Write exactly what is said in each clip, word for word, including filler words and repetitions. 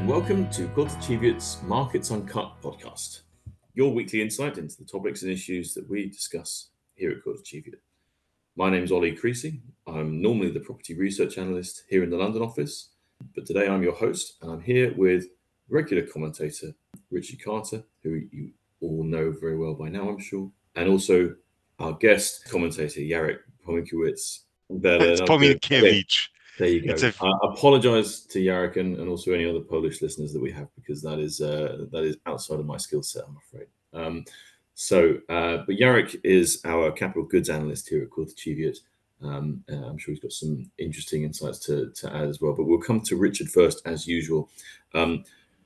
Welcome to Quilterchieviot's Markets Uncut podcast, your weekly insight into the topics and issues that we discuss here at Quilterchiviot. My name is Ollie Creasy. I'm normally the property research analyst here in the London office, but today I'm your host, and I'm here with regular commentator Richard Carter, who you all know very well by now, I'm sure, and also our guest commentator Jarek Pominkiewicz. It's Pominkiewicz. There you go. A... I apologise to Jarek and, and also any other Polish listeners that we have, because that is uh, that is outside of my skill set, I'm afraid. Um, so, uh, but Jarek is our capital goods analyst here at Quilterchiviot. Um, uh, I'm sure he's got some interesting insights to, to add as well. But we'll come to Richard first, as usual. Um,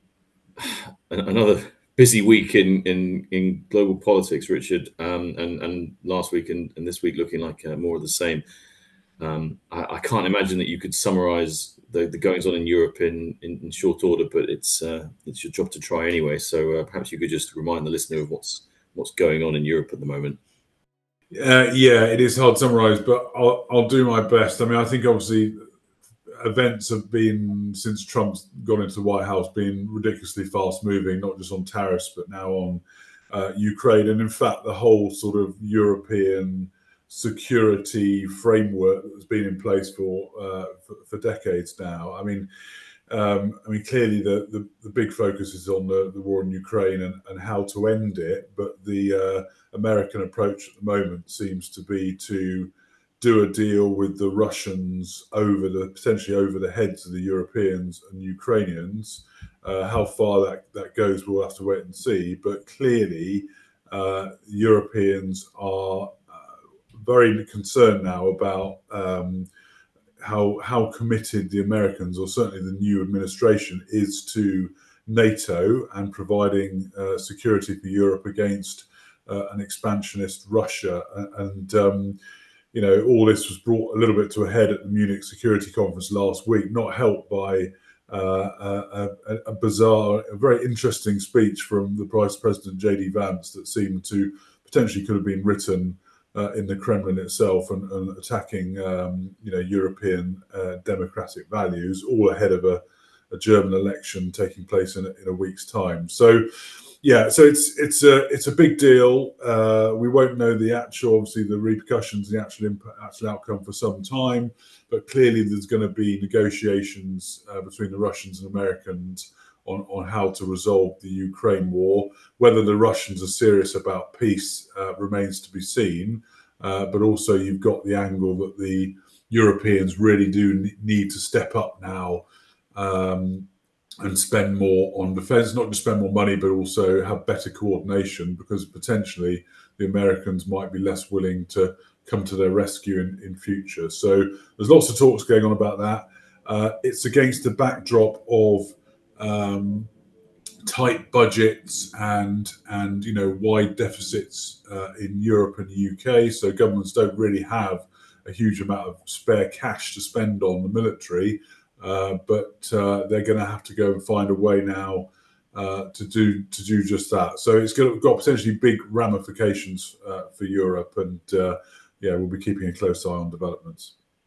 another busy week in, in, in global politics, Richard, um, and, and last week and, and this week looking like uh, more of the same. Um, I, I can't imagine that you could summarise the, the goings on in Europe in, in, in short order, but it's uh, it's your job to try anyway. So uh, perhaps you could just remind the listener of what's what's going on in Europe at the moment. Uh, yeah, it is hard to summarise, but I'll, I'll do my best. I mean, I think obviously events have been, since Trump's gone into the White House, been ridiculously fast moving, not just on tariffs, but now on uh, Ukraine. And in fact, the whole sort of European security framework that's been in place for uh, for, for decades now. I mean, um, I mean, clearly the, the, the big focus is on the, the war in Ukraine and, and how to end it. But the uh, American approach at the moment seems to be to do a deal with the Russians over the potentially over the heads of the Europeans and Ukrainians. Uh, how far that, that goes, we'll have to wait and see. But clearly, uh, Europeans are very concerned now about um, how how committed the Americans, or certainly the new administration, is to NATO and providing uh, security for Europe against uh, an expansionist Russia. And um, you know, all this was brought a little bit to a head at the Munich Security Conference last week, not helped by uh, a, a, a bizarre, a very interesting speech from the Vice President J D Vance that seemed to potentially could have been written Uh, in the Kremlin itself, and, and attacking, um, you know, European uh, democratic values, all ahead of a, a German election taking place in a, in a week's time. So, yeah, so it's it's a it's a big deal. Uh, we won't know the actual, obviously, the repercussions, the actual impact, actual outcome for some time. But clearly, there's going to be negotiations uh, between the Russians and Americans on, on how to resolve the Ukraine war. Whether the Russians are serious about peace uh, remains to be seen. Uh, but also you've got the angle that the Europeans really do need to step up now um, and spend more on defence, not just spend more money, but also have better coordination, because potentially the Americans might be less willing to come to their rescue in, in future. So there's lots of talks going on about that. Uh, it's against the backdrop of Um, tight budgets and and you know wide deficits uh, in Europe and the U K, so governments don't really have a huge amount of spare cash to spend on the military, uh, but uh, they're going to have to go and find a way now uh, to do to do just that. So it's got, got potentially big ramifications uh, for Europe, and uh, yeah, we'll be keeping a close eye on developments.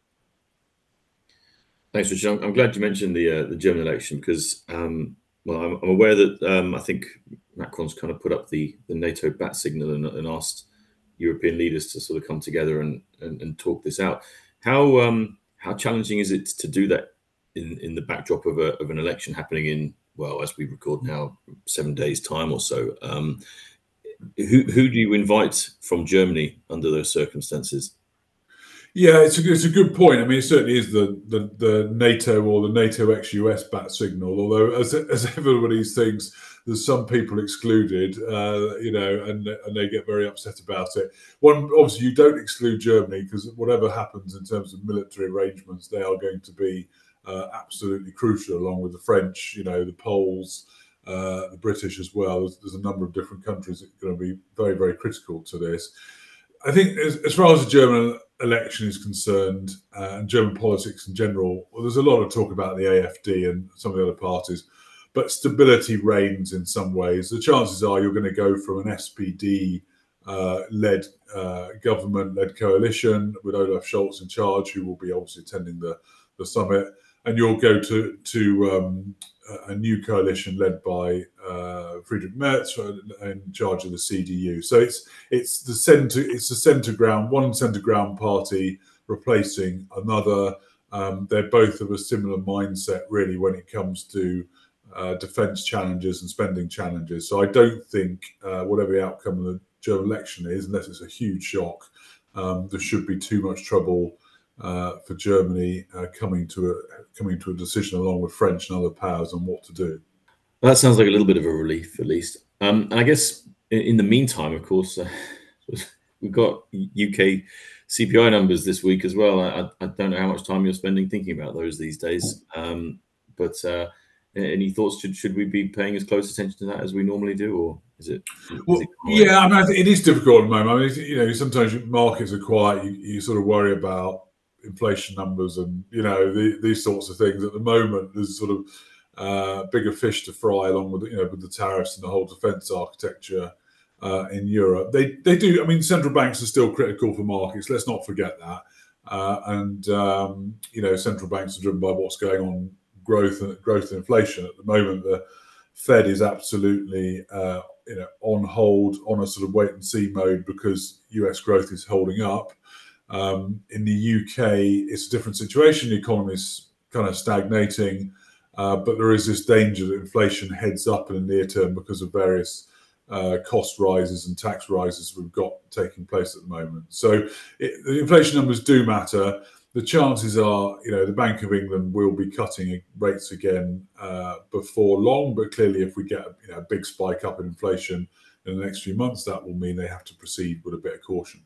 Thanks, Richard. I'm, I'm glad you mentioned the uh, the German election, because um, well, I'm, I'm aware that um, I think Macron's kind of put up the, the NATO bat signal and, and asked European leaders to sort of come together and, and, and talk this out. How um, how challenging is it to do that in, in the backdrop of a of an election happening in, well, as we record now, seven days time or so? Um, who who do you invite from Germany under those circumstances? Yeah, it's a, it's a good point. I mean, it certainly is the, the, the NATO or the NATO ex-U S bat signal, although as as everybody thinks, there's some people excluded, uh, you know, and and they get very upset about it. One, obviously, you don't exclude Germany, because whatever happens in terms of military arrangements, they are going to be uh, absolutely crucial, along with the French, you know, the Poles, uh, the British as well. There's, there's a number of different countries that are going to be very, very critical to this. I think as, as far as the German election is concerned, uh, and German politics in general, well, there's a lot of talk about the A F D and some of the other parties, but stability reigns in some ways. The chances are you're going to go from an S P D uh, led uh, government led coalition with Olaf Scholz in charge, who will be obviously attending the, the summit, and you'll go to to um, a new coalition led by uh, Friedrich Merz in charge of the C D U. So it's it's the centre it's the centre ground one centre ground party replacing another. Um, they're both of a similar mindset, really, when it comes to uh, defence challenges and spending challenges. So I don't think, uh, whatever the outcome of the German election is, unless it's a huge shock, um, there should be too much trouble uh, for Germany uh, coming to a coming to a decision along with French and other powers on what to do. Well, that sounds like a little bit of a relief, at least. Um, and I guess in, in the meantime, of course, uh, we've got U K C P I numbers this week as well. I, I don't know how much time you're spending thinking about those these days. Um, but uh, any thoughts? Should should we be paying as close attention to that as we normally do, or is it? Is well, it yeah, I mean, I think it is difficult at the moment. I mean, you know, sometimes markets are quiet. You, you sort of worry about inflation numbers and you know the, these sorts of things. At the moment, there's sort of uh, bigger fish to fry, along with you know with the tariffs and the whole defence architecture. Uh, in Europe, they they do. I mean, central banks are still critical for markets. Let's not forget that. Uh, and um, you know, central banks are driven by what's going on, growth and growth and inflation. At the moment, the Fed is absolutely uh, you know on hold, on a sort of wait and see mode because U S growth is holding up. Um, in the U K, it's a different situation. The economy is kind of stagnating, uh, but there is this danger that inflation heads up in the near term because of various Uh, cost rises and tax rises we've got taking place at the moment. So it, the inflation numbers do matter. The chances are, you know, the Bank of England will be cutting rates again uh, before long. But clearly, if we get you know, a big spike up in inflation in the next few months, that will mean they have to proceed with a bit of caution.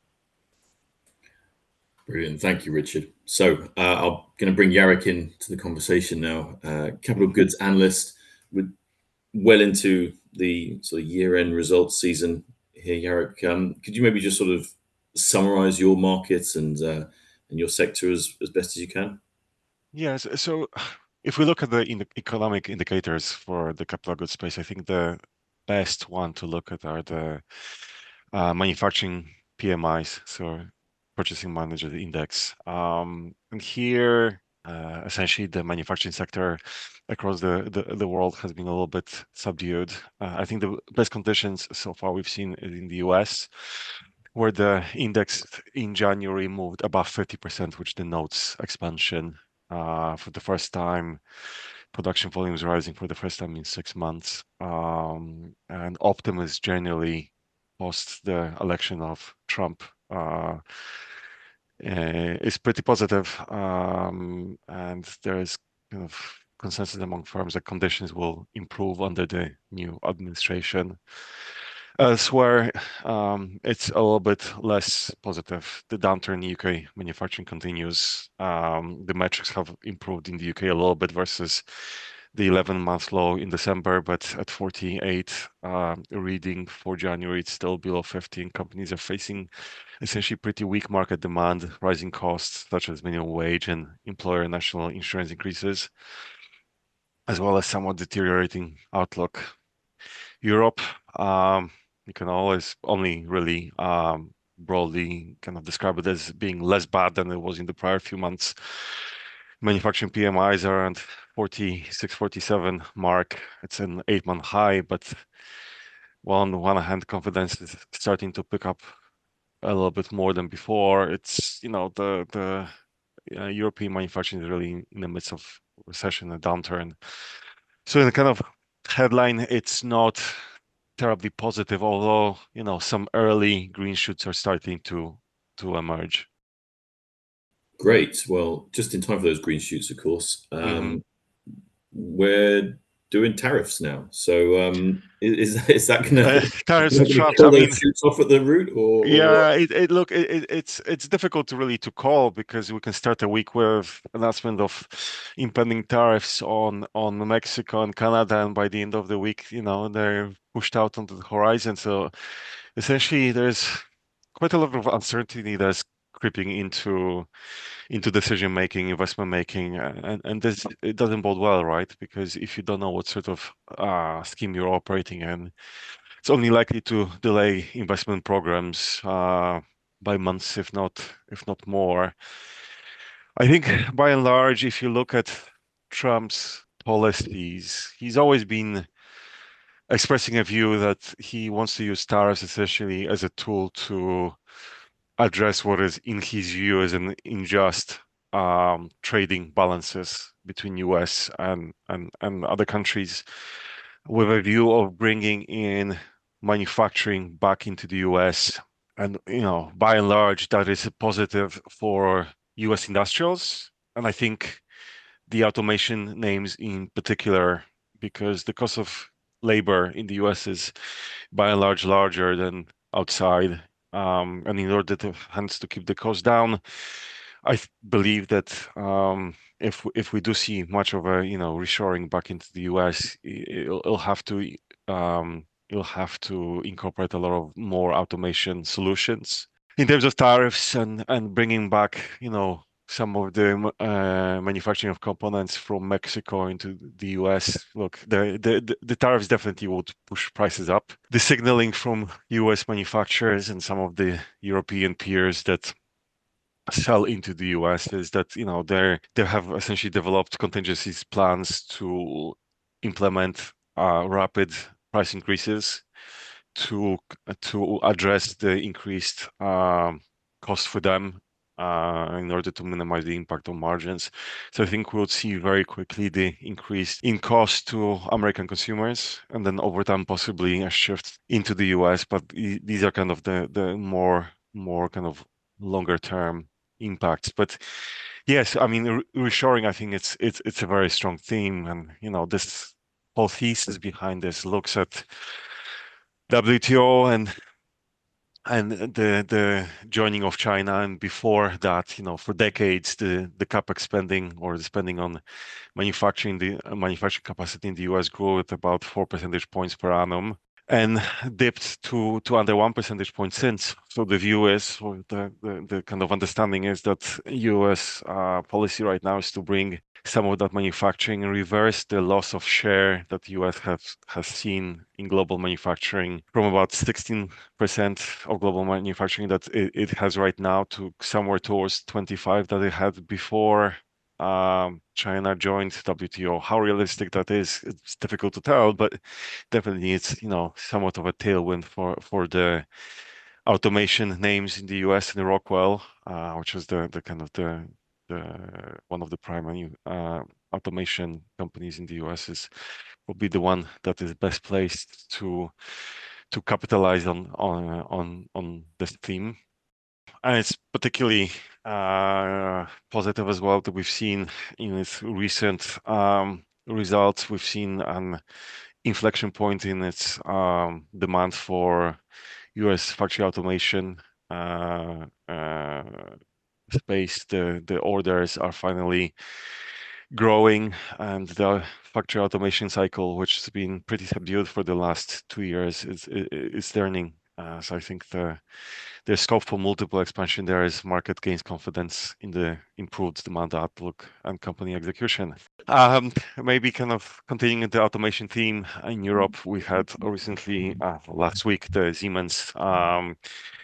Brilliant. Thank you, Richard. So uh, I'm going to bring Jarek into the conversation now. Uh, capital goods analyst, with well into the sort of year-end results season here, Jarek. Um, could you maybe just sort of summarize your markets and uh, and your sector as, as best as you can? Yes. So if we look at the in the economic indicators for the capital goods space, I think the best one to look at are the uh, manufacturing P M Is, so Purchasing Manager Index. Um, and here, uh, essentially, the manufacturing sector across the, the, the world has been a little bit subdued. Uh, I think the best conditions so far we've seen is in the U S, where the index in January moved above thirty percent, which denotes expansion uh, for the first time. Production volumes rising for the first time in six months. Um, and optimism generally post the election of Trump uh, uh, is pretty positive, um, and there is kind of consensus among firms that conditions will improve under the new administration. Elsewhere, um, it's a little bit less positive. The downturn in U K manufacturing continues. Um, the metrics have improved in the U K a little bit versus the eleven-month low in December, but at forty-eight um, reading for January, it's still below fifteen. Companies are facing essentially pretty weak market demand, rising costs such as minimum wage and employer national insurance increases, as well as somewhat deteriorating outlook. Europe, um, you can always only really um, broadly kind of describe it as being less bad than it was in the prior few months. Manufacturing P M Is are around forty-six, forty-seven mark. It's an eight-month high, but well, on the one hand, confidence is starting to pick up a little bit more than before. It's, you know, the the uh, European manufacturing is really in the midst of recession and downturn. So in the kind of headline, it's not terribly positive, although, you know, some early green shoots are starting to to emerge. Great. Well, just in time for those green shoots, of course. Um, mm-hmm. We're doing tariffs now. So um, is, is that going to uh, tariffs and Trump? kill I mean, those shoots off at the root? Or, yeah, or it, it look it, it's it's difficult to really to call because we can start a week with announcement of impending tariffs on on Mexico and Canada, and by the end of the week, you know, they're pushed out onto the horizon. So essentially, there's quite a lot of uncertainty that's creeping into into decision making, investment making, and and this it doesn't bode well, right? Because if you don't know what sort of uh, scheme you're operating in, it's only likely to delay investment programs uh, by months, if not if not more. I think by and large, if you look at Trump's policies, he's always been expressing a view that he wants to use tariffs essentially as a tool to address what is, in his view, as an unjust um, trading balances between U S and, and, and other countries, with a view of bringing in manufacturing back into the U S. And, you know, by and large, that is a positive for U S industrials. And I think the automation names in particular, because the cost of labor in the U S is by and large larger than outside. Um, and in order to hence to keep the cost down, I believe that um, if if we do see much of a you know reshoring back into the U S, it'll, it'll have to um, it'll have to incorporate a lot of more automation solutions in terms of tariffs and and bringing back you know some of the uh, manufacturing of components from Mexico into the U S. Look, the, the the tariffs definitely would push prices up. The signaling from U S manufacturers and some of the European peers that sell into the U S is that you know they they have essentially developed contingency plans to implement uh, rapid price increases to to address the increased um, cost for them uh, in order to minimize the impact on margins. So I think we'll see very quickly the increase in cost to American consumers, and then over time possibly a shift into the U S. But these are kind of the the more more kind of longer term impacts. But yes, I mean reshoring. I think it's it's it's a very strong theme, and you know this whole thesis behind this looks at W T O and and the the joining of China, and before that, you know, for decades the the capex spending or the spending on manufacturing the uh, manufacturing capacity in the U S grew at about four percentage points per annum and dipped to to under one percentage point since. So the view is, or the the, the kind of understanding is that U S uh, policy right now is to bring some of that manufacturing and reverse the loss of share that the U S has has seen in global manufacturing from about sixteen percent of global manufacturing that it, it has right now to somewhere towards twenty-five that it had before um, China joined W T O. How realistic that is, it's difficult to tell, but definitely it's you know somewhat of a tailwind for for the automation names in the U S and Rockwell, uh, which is the the kind of the the one of the primary uh, automation companies in the U S is will be the one that is best placed to to capitalize on on on on this theme. And it's particularly uh, positive as well that we've seen in its recent um, results. We've seen an inflection point in its um, demand for U S factory automation uh, uh, space. The the orders are finally growing, and the factory automation cycle, which has been pretty subdued for the last two years, is is turning. Uh, so I think the there's scope for multiple expansion there as market gains confidence in the improved demand outlook and company execution. Um, maybe kind of continuing the automation theme in Europe, we had recently uh, last week the Siemens um,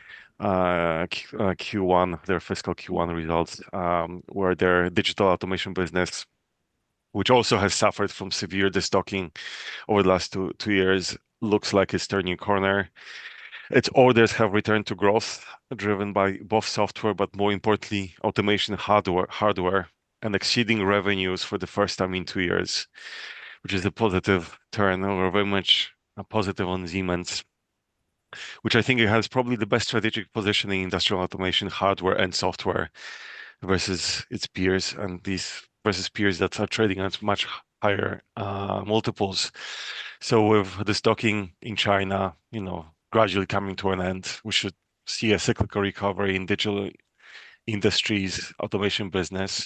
uh, Q, uh, Q one, their fiscal Q one results, um, where their digital automation business, which also has suffered from severe destocking over the last two two years, looks like it's turning a corner. Its orders have returned to growth, driven by both software, but more importantly, automation hardware, hardware, and exceeding revenues for the first time in two years, which is a positive turn, or very much a positive on Siemens, which I think it has probably the best strategic positioning in industrial automation, hardware and software, versus its peers, and these versus peers that are trading at much higher uh, multiples. So with the stocking in China, you know, gradually coming to an end, we should see a cyclical recovery in digital industries, automation business,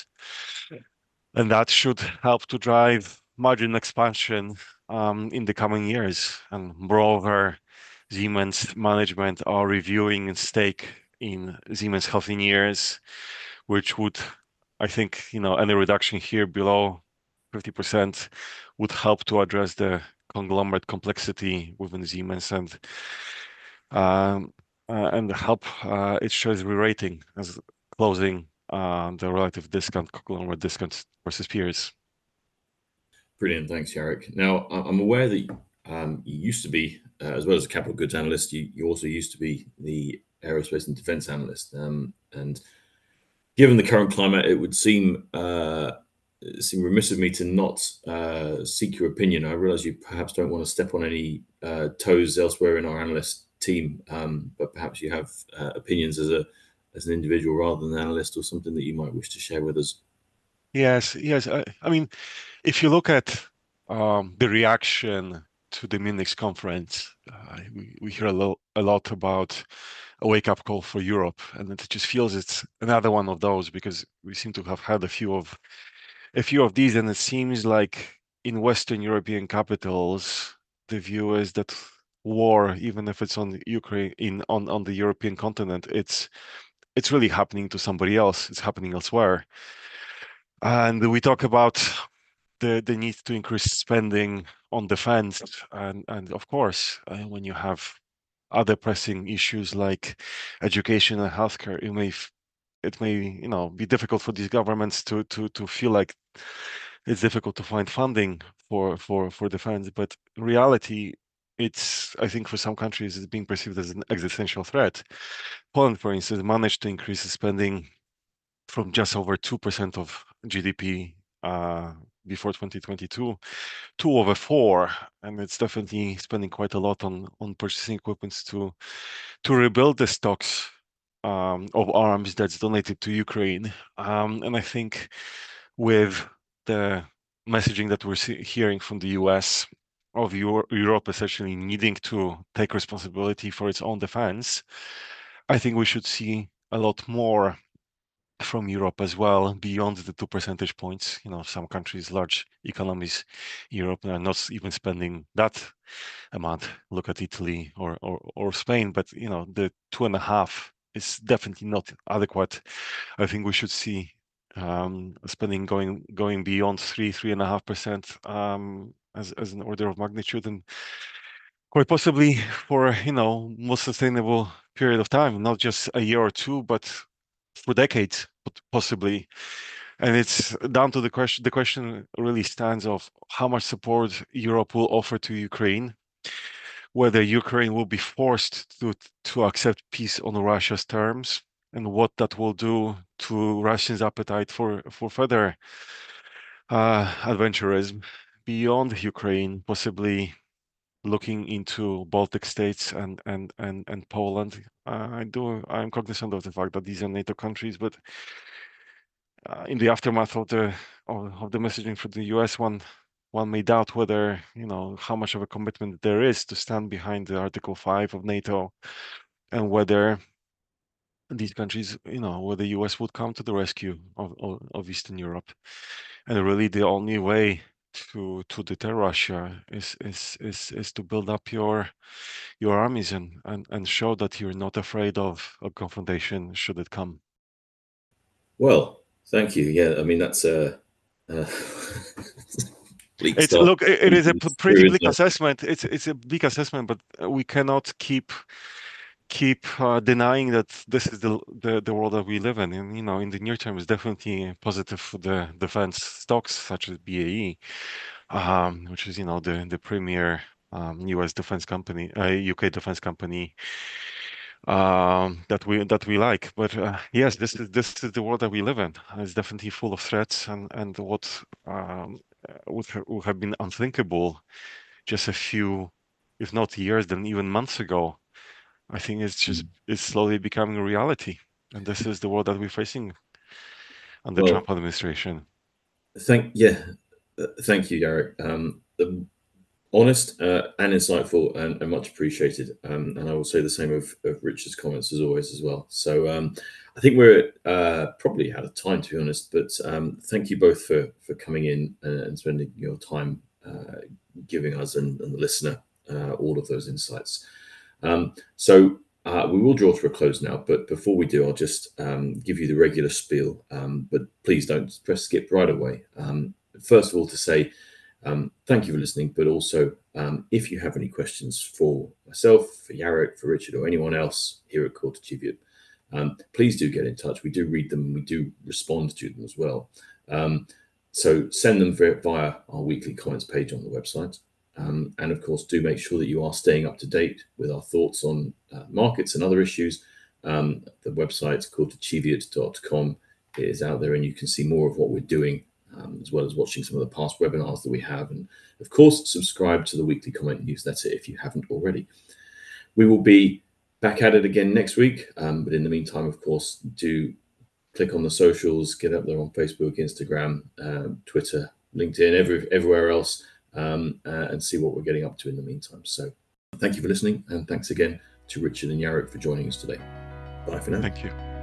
and that should help to drive margin expansion um, in the coming years. And moreover, Siemens management are reviewing a stake in Siemens Healthineers, which would, I think, you know, any reduction here below fifty percent would help to address the conglomerate complexity within Siemens and um, uh, and help uh, its shares re-rating as closing uh, the relative discount, conglomerate discount versus peers. Brilliant, thanks, Jarek. Now, I'm aware that um, you used to be, uh, as well as a capital goods analyst, you, you also used to be the aerospace and defense analyst. Um, and given the current climate, it would seem uh, it seem remiss of me to not uh, seek your opinion. I realize you perhaps don't want to step on any uh, toes elsewhere in our analyst team, um, but perhaps you have uh, opinions as a as an individual rather than an analyst, or something that you might wish to share with us. Yes, yes. I, I mean, if you look at um, the reaction to the Munich conference, uh, we, we hear a, lo a lot about a wake-up call for Europe, and it just feels it's another one of those, because we seem to have had a few of a few of these, and it seems like in Western European capitals, the view is that war, even if it's on Ukraine, in on on the European continent, it's it's really happening to somebody else. It's happening elsewhere. And we talk about the the need to increase spending on defense, and and of course, uh, when you have other pressing issues like education and healthcare, it may it may you know be difficult for these governments to to to feel like it's difficult to find funding for for for defense. But in reality, it's, I think, for some countries, it's being perceived as an existential threat. Poland, for instance, managed to increase the spending from just over two percent of G D P uh, before twenty twenty-two to over four, and it's definitely spending quite a lot on on purchasing equipment to to rebuild the stocks um, of arms that's donated to Ukraine. Um, and I think with the messaging that we're see hearing from the U S of Euro Europe essentially needing to take responsibility for its own defense, I think we should see a lot more from Europe as well, beyond the two percentage points. You know, some countries, large economies, Europe, are not even spending that amount. Look at Italy or, or, or Spain, but, you know, the two and a half is definitely not adequate. I think we should see um, spending going going beyond three, three and a half percent um, as, as an order of magnitude, and quite possibly for, you know, more sustainable period of time, not just a year or two, but for decades, possibly. And it's down to the question, the question really stands of how much support Europe will offer to Ukraine, whether Ukraine will be forced to, to accept peace on Russia's terms, and what that will do to Russians' appetite for, for further uh, adventurism beyond Ukraine, possibly looking into Baltic states and and and and Poland. Uh, I do. I'm cognizant of the fact that these are NATO countries, but uh, in the aftermath of the of, of the messaging from the U S, one one may doubt whether, you know, how much of a commitment there is to stand behind the Article Five of NATO, and whether these countries, you know, whether the U S would come to the rescue of, of, of Eastern Europe. And really, the only way to to deter Russia is is is is to build up your your armies and and and show that you're not afraid of a confrontation should it come. Well, thank you. Yeah, I mean that's a. Uh, bleak It's start. look, it, it is a It's pretty true, bleak isn't it? assessment. It's it's a bleak assessment, but we cannot keep keep uh, denying that this is the, the the world that we live in. And, you know, in the near term, is definitely positive for the defense stocks such as B A E, um, which is, you know, the the premier um, U S defense company, uh, U K defense company um, that we that we like. But uh, yes, this is this is the world that we live in. It's definitely full of threats, and and what um, would ha would have been unthinkable just a few, if not years, then even months ago, I think it's just it's slowly becoming a reality, and this is the world that we're facing under Well, Trump administration. thank yeah, uh, thank you, Garrett. Um, the, honest uh, and insightful, and, and much appreciated. Um, and I will say the same of, of Richard's comments as always as well. So um, I think we're uh, probably out of time, to be honest. But um, thank you both for for coming in and, and spending your time uh, giving us and, and the listener uh, all of those insights. Um, so uh, we will draw to a close now, but before we do, I'll just um, give you the regular spiel, um, but please don't press skip right away. Um, first of all, to say um, thank you for listening, but also um, if you have any questions for myself, for Jarek, for Richard, or anyone else here at Core to Tribute, um, please do get in touch. We do read them and we do respond to them as well. Um, so send them via our weekly comments page on the website. Um, and of course, do make sure that you are staying up to date with our thoughts on uh, markets and other issues. Um, the website's called achieveit dot com. It is out there and you can see more of what we're doing, um, as well as watching some of the past webinars that we have. And of course, subscribe to the weekly comment newsletter if you haven't already. We will be back at it again next week. Um, but in the meantime, of course, do click on the socials, get up there on Facebook, Instagram, uh, Twitter, LinkedIn, every, everywhere else, um, uh, and see what we're getting up to in the meantime. So thank you for listening. And thanks again to Richard and Jarek for joining us today. Bye for now. Thank you.